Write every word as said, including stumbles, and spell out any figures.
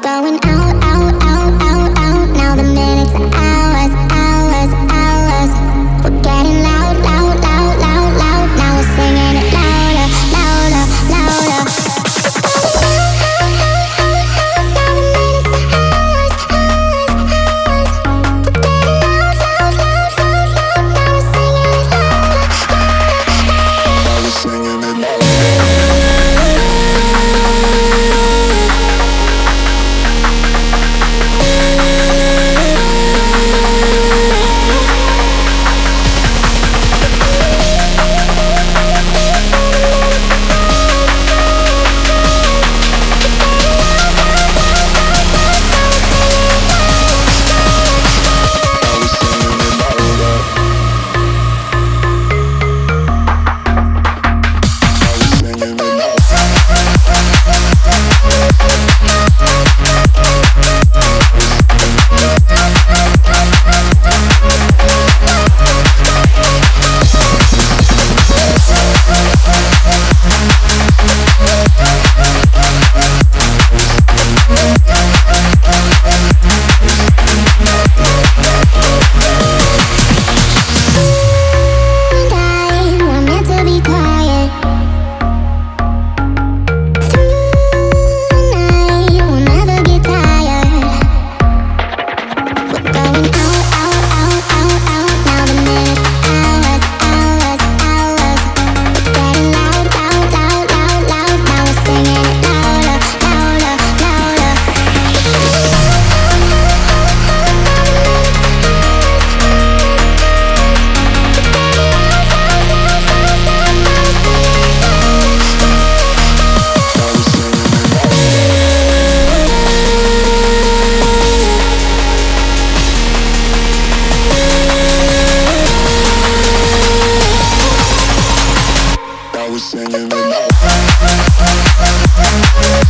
going out, out, out, out, out. Now the minutes are hours, hours, hours. We're getting loud, loud, loud, loud, loud. Now we're singing it louder, louder, louder. Now the minutes are hours, hours, hours. We're getting loud, loud, loud, loud, loud. Now we're singing it louder, louder, louder. Now we're singing it louder. Singing it loud.